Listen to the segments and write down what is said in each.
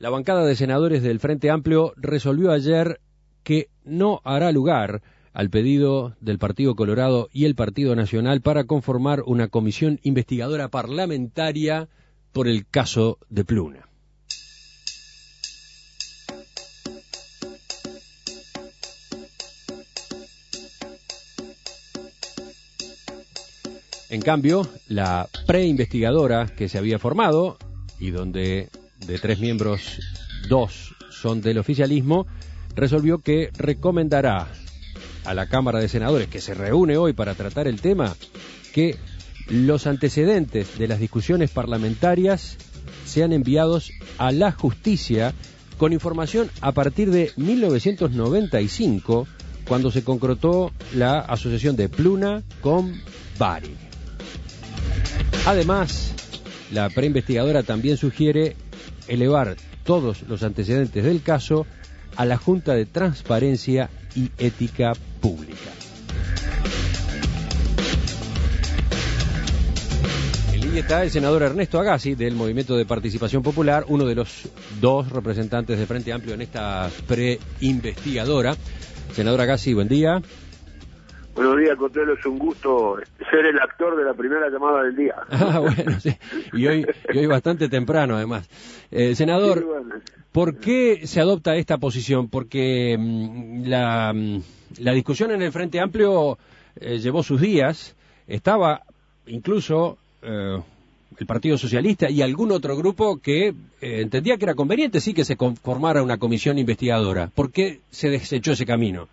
La bancada de senadores del Frente Amplio resolvió ayer que no hará lugar al pedido del Partido Colorado y el Partido Nacional para conformar una comisión investigadora parlamentaria por el caso de Pluna. En cambio, la preinvestigadora que se había formado, y donde de 3 miembros, 2 son del oficialismo, resolvió que recomendará a la Cámara de Senadores, que se reúne hoy para tratar el tema, que los antecedentes de las discusiones parlamentarias sean enviados a la justicia con información a partir de 1995, cuando se concretó la asociación de Pluna con Bari. Además, la preinvestigadora también sugiere elevar todos los antecedentes del caso a la Junta de Transparencia y Ética Pública. En línea está el senador Ernesto Agassi, del Movimiento de Participación Popular, uno de los 2 representantes de Frente Amplio en esta preinvestigadora. Senador Agassi, buen día. Buenos días, Cotelo, es un gusto ser el actor de la primera llamada del día. Bueno, sí. Y hoy bastante temprano, además. Senador, sí, bueno. ¿Por qué se adopta esta posición? Porque la discusión en el Frente Amplio llevó sus días, estaba incluso el Partido Socialista y algún otro grupo que entendía que era conveniente, sí, que se conformara una comisión investigadora. ¿Por qué se desechó ese camino?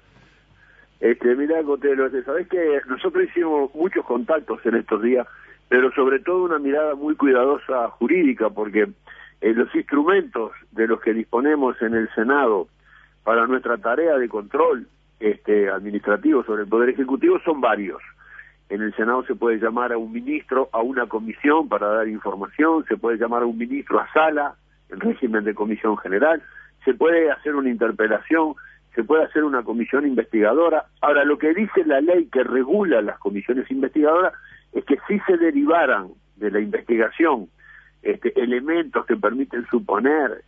Mirá, Cotelo, sabés que nosotros hicimos muchos contactos en estos días, pero sobre todo una mirada muy cuidadosa jurídica, porque los instrumentos de los que disponemos en el Senado para nuestra tarea de control administrativo sobre el Poder Ejecutivo son varios. En el Senado se puede llamar a un ministro a una comisión para dar información, se puede llamar a un ministro a sala, en régimen de comisión general, se puede hacer una interpelación, se puede hacer una comisión investigadora. Ahora, lo que dice la ley que regula las comisiones investigadoras es que si se derivaran de la investigación elementos que permiten suponer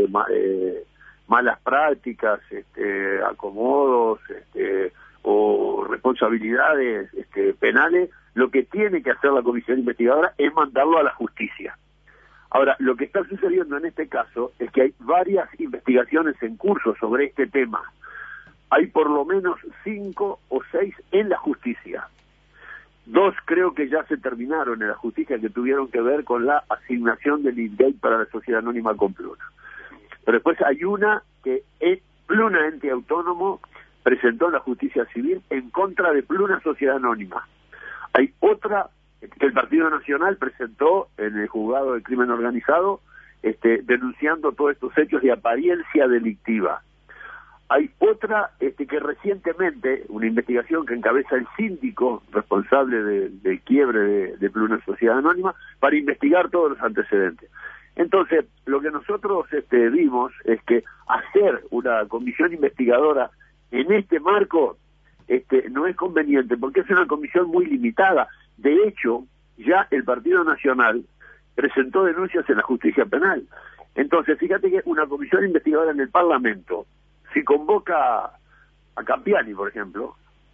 malas prácticas, acomodos o responsabilidades penales, lo que tiene que hacer la comisión investigadora es mandarlo a la justicia. Ahora, lo que está sucediendo en este caso es que hay varias investigaciones en curso sobre este tema. Hay por lo menos 5 o 6 en la justicia. 2 creo que ya se terminaron en la justicia, que tuvieron que ver con la asignación del INDEI para la Sociedad Anónima con Pluna. Pero después hay una que Pluna, ente autónomo, presentó en la justicia civil en contra de Pluna Sociedad Anónima. Hay otra que el Partido Nacional presentó en el juzgado de crimen organizado, denunciando todos estos hechos de apariencia delictiva. Hay otra que recientemente, una investigación que encabeza el síndico responsable del quiebre de Pluna Sociedad Anónima, para investigar todos los antecedentes. Entonces, lo que nosotros vimos es que hacer una comisión investigadora en este marco no es conveniente, porque es una comisión muy limitada. De hecho, ya el Partido Nacional presentó denuncias en la justicia penal. Entonces, fíjate que una comisión investigadora en el Parlamento, si convoca a Campiani, por ejemplo,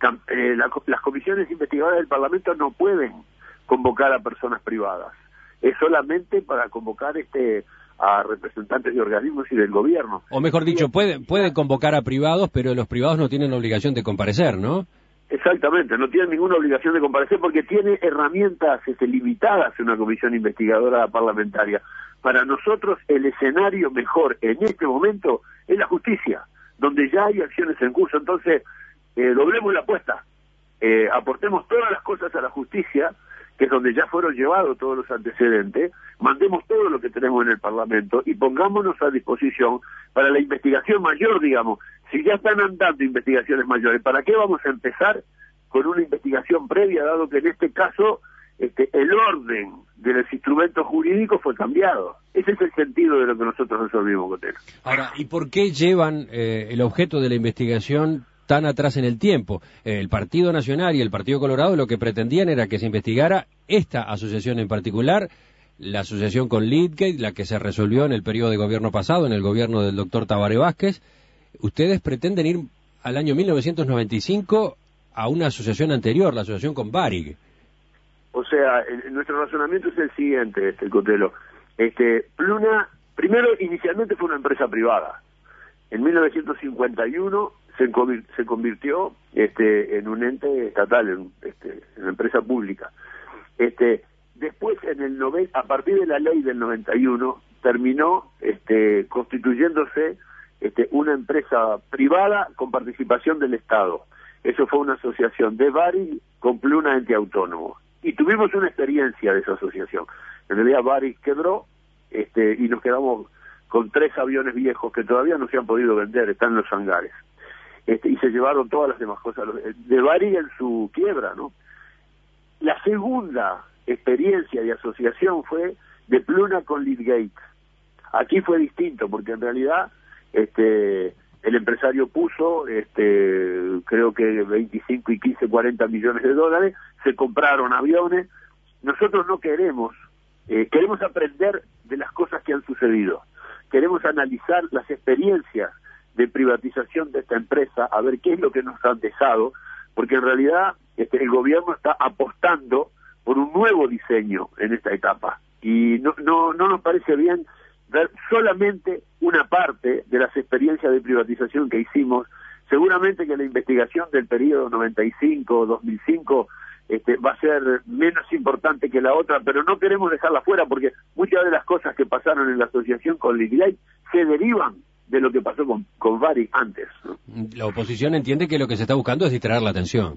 las comisiones investigadoras del Parlamento no pueden convocar a personas privadas. Es solamente para convocar a representantes de organismos y del gobierno. O mejor dicho, pueden convocar a privados, pero los privados no tienen la obligación de comparecer, ¿no? Exactamente, no tienen ninguna obligación de comparecer porque tiene herramientas limitadas en una comisión investigadora parlamentaria. Para nosotros el escenario mejor en este momento es la justicia, donde ya hay acciones en curso. Entonces, doblemos la apuesta, aportemos todas las cosas a la justicia, que es donde ya fueron llevados todos los antecedentes, mandemos todo lo que tenemos en el Parlamento y pongámonos a disposición para la investigación mayor, digamos. Si ya están andando investigaciones mayores, ¿para qué vamos a empezar con una investigación previa, dado que en este caso el orden de los instrumentos jurídicos fue cambiado? Ese es el sentido de lo que nosotros resolvimos, Cotelo. Ahora, ¿y por qué llevan el objeto de la investigación tan atrás en el tiempo? El Partido Nacional y el Partido Colorado lo que pretendían era que se investigara esta asociación en particular, la asociación con Leadgate, la que se resolvió en el periodo de gobierno pasado, en el gobierno del doctor Tabaré Vázquez. Ustedes pretenden ir al año 1995 a una asociación anterior, la asociación con Varig. O sea, nuestro razonamiento es el siguiente, Cotelo. Pluna, primero, inicialmente fue una empresa privada. En 1951 se convirtió en un ente estatal, en una empresa pública. Después, a partir de la ley del 91, terminó constituyéndose una empresa privada con participación del Estado. Eso fue una asociación de Varig con Pluna, ente autónomo. Y tuvimos una experiencia de esa asociación. En realidad Varig quebró y nos quedamos con 3 aviones viejos que todavía no se han podido vender, están en los hangares. Y se llevaron todas las demás cosas de Varig en su quiebra, ¿no? La segunda experiencia de asociación fue de Pluna con Leadgate. Aquí fue distinto, porque en realidad el empresario puso, creo que 25 y 15, 40 millones de dólares, se compraron aviones. Nosotros no queremos aprender de las cosas que han sucedido. Queremos analizar las experiencias de privatización de esta empresa, a ver qué es lo que nos han dejado, porque en realidad el gobierno está apostando por un nuevo diseño en esta etapa, y no nos parece bien ver solamente una parte de las experiencias de privatización que hicimos. Seguramente que la investigación del periodo 95-2005 va a ser menos importante que la otra, pero no queremos dejarla fuera, porque muchas de las cosas que pasaron en la asociación con Leadgate se derivan de lo que pasó con Varig antes, ¿no? La oposición entiende que lo que se está buscando es distraer la atención.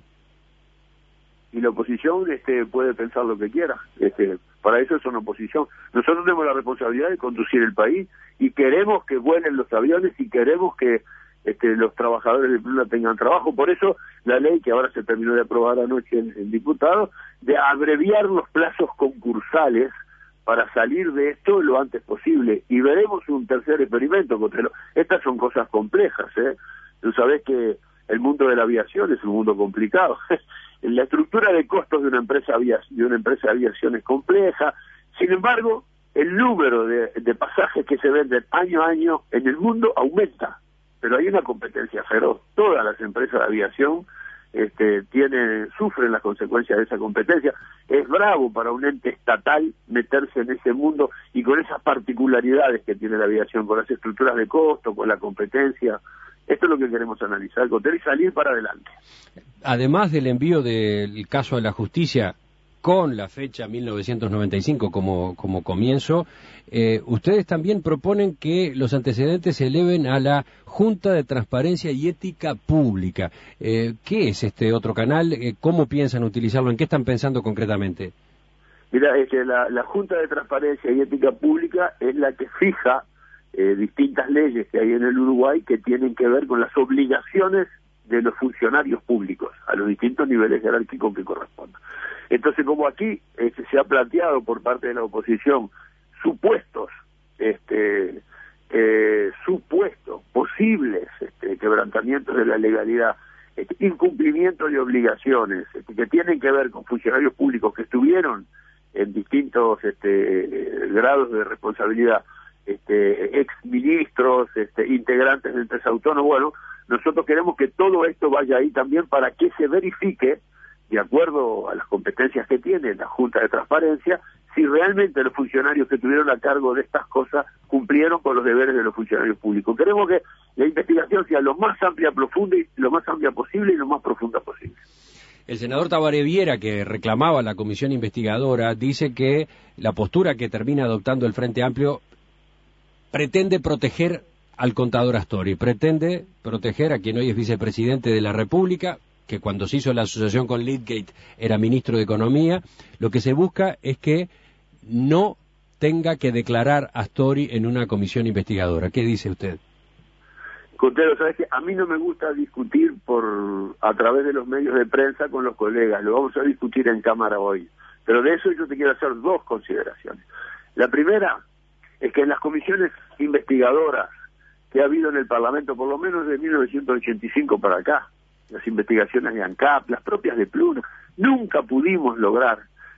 Y la oposición puede pensar lo que quiera. Para eso son oposición. Nosotros tenemos la responsabilidad de conducir el país y queremos que vuelen los aviones y queremos que los trabajadores de Pluna tengan trabajo. Por eso la ley que ahora se terminó de aprobar anoche en diputados, de abreviar los plazos concursales para salir de esto lo antes posible. Y veremos un tercer experimento, Cotelo. Estas son cosas complejas, ¿eh? Tú sabés que el mundo de la aviación es un mundo complicado. La estructura de costos de una empresa de aviación es compleja. Sin embargo, el número de pasajes que se venden año a año en el mundo aumenta, pero hay una competencia feroz. Todas las empresas de aviación sufren las consecuencias de esa competencia. Es bravo para un ente estatal meterse en ese mundo y con esas particularidades que tiene la aviación, con las estructuras de costo, con la competencia. Esto es lo que queremos analizar, Cotelo, y salir para adelante. Además del envío del caso a la justicia con la fecha 1995 como comienzo, ustedes también proponen que los antecedentes se eleven a la Junta de Transparencia y Ética Pública. ¿Qué es este otro canal? ¿Cómo piensan utilizarlo? ¿En qué están pensando concretamente? Mira, la Junta de Transparencia y Ética Pública es la que fija distintas leyes que hay en el Uruguay que tienen que ver con las obligaciones de los funcionarios públicos a los distintos niveles jerárquicos que correspondan. Entonces, como aquí se ha planteado por parte de la oposición supuestos posibles quebrantamientos de la legalidad, incumplimiento de obligaciones que tienen que ver con funcionarios públicos que estuvieron en distintos grados de responsabilidad, exministros, integrantes de empresas autónomas. Bueno, nosotros queremos que todo esto vaya ahí también para que se verifique, de acuerdo a las competencias que tiene la Junta de Transparencia, si realmente los funcionarios que estuvieron a cargo de estas cosas cumplieron con los deberes de los funcionarios públicos. Queremos que la investigación sea lo más amplia, profunda, y lo más amplia posible y lo más profunda posible. El senador Tabaré Viera, que reclamaba la comisión investigadora, dice que la postura que termina adoptando el Frente Amplio pretende proteger al contador Astori, pretende proteger a quien hoy es vicepresidente de la República, que cuando se hizo la asociación con Leadgate era ministro de Economía. Lo que se busca es que no tenga que declarar Astori en una comisión investigadora. ¿Qué dice usted? Cotelo, sabes que a mí no me gusta discutir a través de los medios de prensa con los colegas, lo vamos a discutir en cámara hoy, pero de eso yo te quiero hacer 2 consideraciones. La primera es que en las comisiones investigadoras que ha habido en el Parlamento, por lo menos de 1985 para acá, las investigaciones de ANCAP, las propias de Pluna, nunca pudimos lograr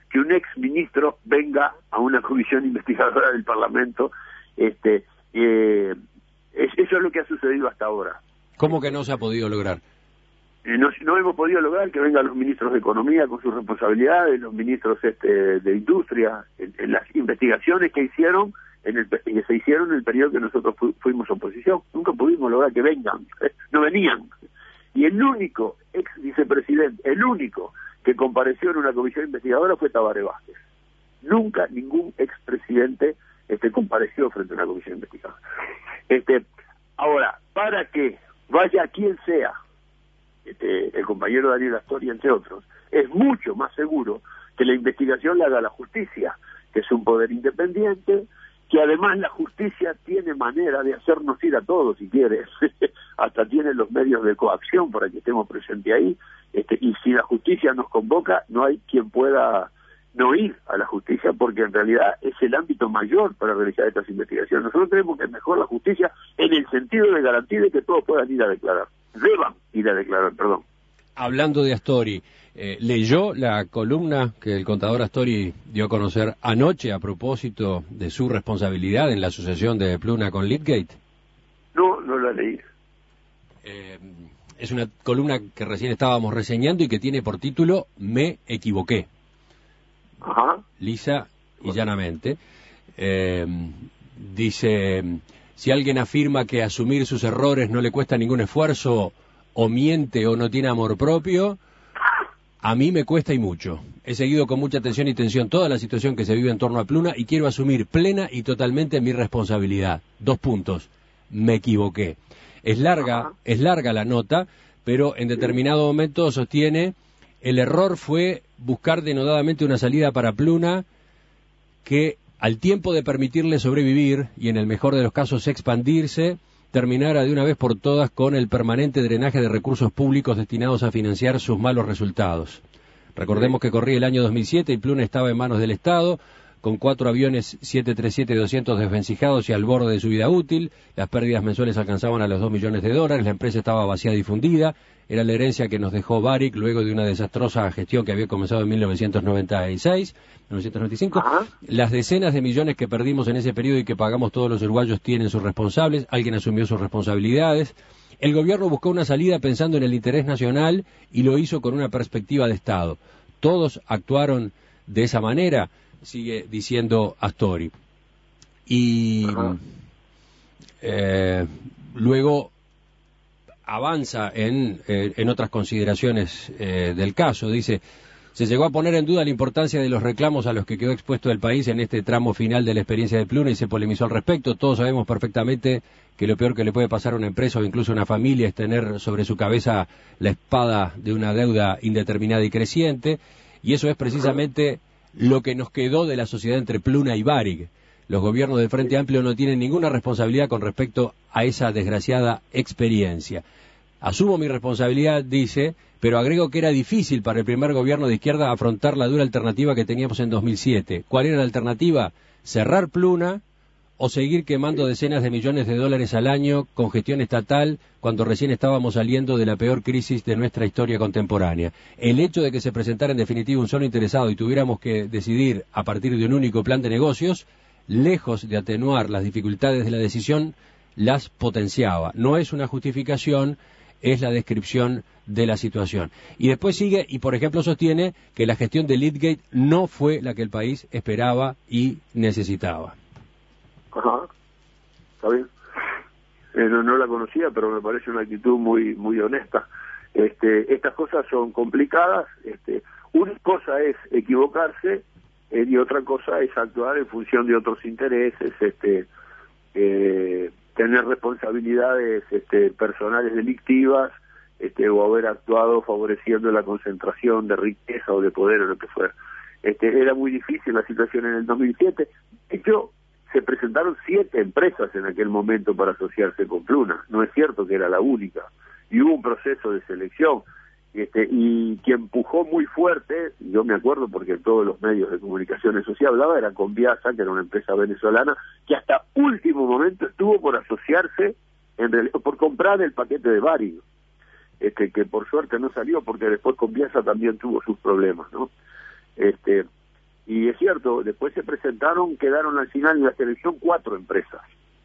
que un ex ministro venga a una comisión investigadora del Parlamento. Eso es lo que ha sucedido hasta ahora. ¿Cómo que no se ha podido lograr? No hemos podido lograr que vengan los ministros de Economía con sus responsabilidades, los ministros de Industria, en las investigaciones que hicieron, que se hicieron en el periodo que nosotros fuimos oposición. Nunca pudimos lograr que vengan, no venían. Y el único ex vicepresidente, el único que compareció en una comisión investigadora fue Tabaré Vázquez. Nunca ningún expresidente compareció frente a una comisión investigadora. Ahora, para que vaya quien sea, el compañero Daniel Astori, entre otros, es mucho más seguro que la investigación la haga la justicia, que es un poder independiente, que además la justicia tiene manera de hacernos ir a todos, si quiere, hasta tiene los medios de coacción para que estemos presentes ahí, y si la justicia nos convoca, no hay quien pueda no ir a la justicia, porque en realidad es el ámbito mayor para realizar estas investigaciones. Nosotros creemos que es mejor la justicia en el sentido de garantía de que todos puedan ir a declarar. Deban ir a declarar, perdón. Hablando de Astori, ¿leyó la columna que el contador Astori dio a conocer anoche a propósito de su responsabilidad en la asociación de Pluna con Leadgate? No la leí. Es una columna que recién estábamos reseñando y que tiene por título Me equivoqué. Ajá. Lisa y llanamente. Dice, si alguien afirma que asumir sus errores no le cuesta ningún esfuerzo, o miente o no tiene amor propio, a mí me cuesta y mucho. He seguido con mucha atención y tensión toda la situación que se vive en torno a Pluna y quiero asumir plena y totalmente mi responsabilidad. 2 puntos. Me equivoqué. Es larga la nota, pero en determinado momento sostiene: el error fue buscar denodadamente una salida para Pluna que, al tiempo de permitirle sobrevivir y en el mejor de los casos expandirse, terminara de una vez por todas con el permanente drenaje de recursos públicos destinados a financiar sus malos resultados. Recordemos que corría el año 2007 y Pluna estaba en manos del Estado, con 4 aviones 737-200 desvencijados y al borde de su vida útil. Las pérdidas mensuales alcanzaban a los $2 millones, la empresa estaba vaciada y fundida, era la herencia que nos dejó Barrick luego de una desastrosa gestión que había comenzado en 1995. Ajá. Las decenas de millones que perdimos en ese periodo y que pagamos todos los uruguayos tienen sus responsables, alguien asumió sus responsabilidades. El gobierno buscó una salida pensando en el interés nacional y lo hizo con una perspectiva de Estado. Todos actuaron de esa manera, sigue diciendo Astori. Y luego avanza en otras consideraciones del caso. Dice, se llegó a poner en duda la importancia de los reclamos a los que quedó expuesto el país en este tramo final de la experiencia de Pluna y se polemizó al respecto. Todos sabemos perfectamente que lo peor que le puede pasar a una empresa o incluso a una familia es tener sobre su cabeza la espada de una deuda indeterminada y creciente, y eso es precisamente lo que nos quedó de la sociedad entre Pluna y Barrick. Los gobiernos del Frente Amplio no tienen ninguna responsabilidad con respecto a esa desgraciada experiencia. Asumo mi responsabilidad, dice, pero agrego que era difícil para el primer gobierno de izquierda afrontar la dura alternativa que teníamos en 2007. ¿Cuál era la alternativa? Cerrar Pluna o seguir quemando decenas de millones de dólares al año con gestión estatal cuando recién estábamos saliendo de la peor crisis de nuestra historia contemporánea. El hecho de que se presentara en definitiva un solo interesado y tuviéramos que decidir a partir de un único plan de negocios, lejos de atenuar las dificultades de la decisión, las potenciaba. No es una justificación, es la descripción de la situación. Y después sigue y, por ejemplo, sostiene que la gestión de Leadgate no fue la que el país esperaba y necesitaba. Ajá, está bien. No la conocía, pero me parece una actitud muy honesta. Estas cosas son complicadas. Una cosa es equivocarse y otra cosa es actuar en función de otros intereses, tener responsabilidades personales delictivas, o haber actuado favoreciendo la concentración de riqueza o de poder o lo que fuera. Era muy difícil la situación en el 2007. De hecho, se presentaron 7 empresas en aquel momento para asociarse con Pluna. No es cierto que era la única. Y hubo un proceso de selección. Y quien empujó muy fuerte, yo me acuerdo porque en todos los medios de comunicación eso sí hablaba, era Conviasa, que era una empresa venezolana, que hasta último momento estuvo por asociarse, por comprar el paquete de Barrick, que por suerte no salió, porque después Conviasa también tuvo sus problemas, ¿no? Y es cierto, después se presentaron, quedaron al final en la selección 4 empresas,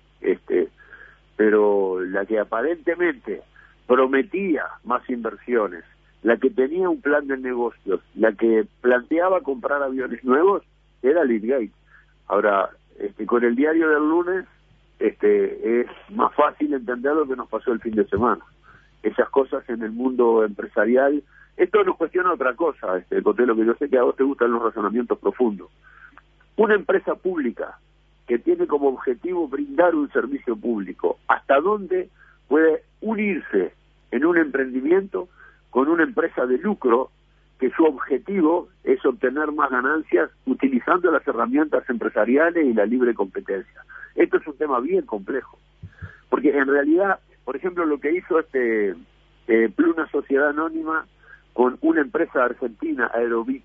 pero la que aparentemente prometía más inversiones, la que tenía un plan de negocios, la que planteaba comprar aviones nuevos, era Leadgate. Ahora, con el diario del lunes, es más fácil entender lo que nos pasó el fin de semana. Esas cosas en el mundo empresarial. Esto nos cuestiona otra cosa, Cotelo, que yo sé que a vos te gustan los razonamientos profundos. Una empresa pública que tiene como objetivo brindar un servicio público, ¿hasta dónde puede unirse en un emprendimiento con una empresa de lucro que su objetivo es obtener más ganancias utilizando las herramientas empresariales y la libre competencia? Esto es un tema bien complejo, porque en realidad, por ejemplo, lo que hizo Pluna Sociedad Anónima con una empresa argentina, Aerobit,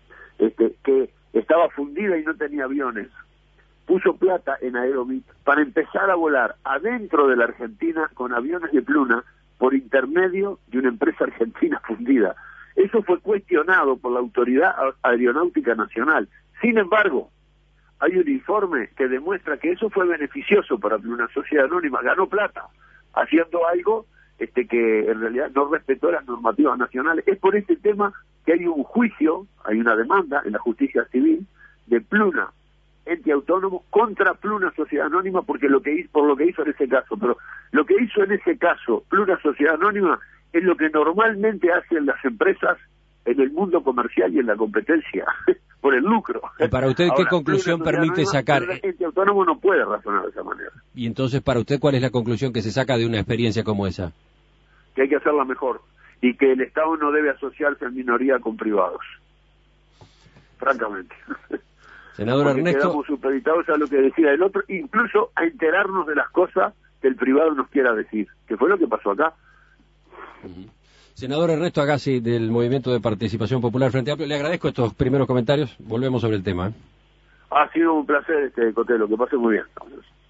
que estaba fundida y no tenía aviones, puso plata en Aerobit para empezar a volar adentro de la Argentina con aviones de Pluna por intermedio de una empresa argentina fundida. Eso fue cuestionado por la Autoridad Aeronáutica Nacional. Sin embargo, hay un informe que demuestra que eso fue beneficioso para Pluna Sociedad Anónima, ganó plata haciendo algo que en realidad no respetó las normativas nacionales. Es por este tema que hay un juicio, hay una demanda en la justicia civil de Pluna, ente autónomo, contra Pluna Sociedad Anónima por lo que hizo en ese caso. Pero lo que hizo en ese caso Pluna Sociedad Anónima es lo que normalmente hacen las empresas en el mundo comercial y en la competencia, por el lucro. ¿Y para usted qué conclusión permite sacar? El ente autónomo no puede razonar de esa manera. Y entonces, para usted, ¿cuál es la conclusión que se saca de una experiencia como esa? Que hay que hacerla mejor y que el Estado no debe asociarse en minoría con privados. Francamente. Senador Porque Ernesto, quedamos supeditados a lo que decida el otro, incluso a enterarnos de las cosas que el privado nos quiera decir, que fue lo que pasó acá. Senador Ernesto Agassi, del Movimiento de Participación Popular Frente Amplio, le agradezco estos primeros comentarios. Volvemos sobre el tema. Ha sido un placer, Cotelo, que pase muy bien.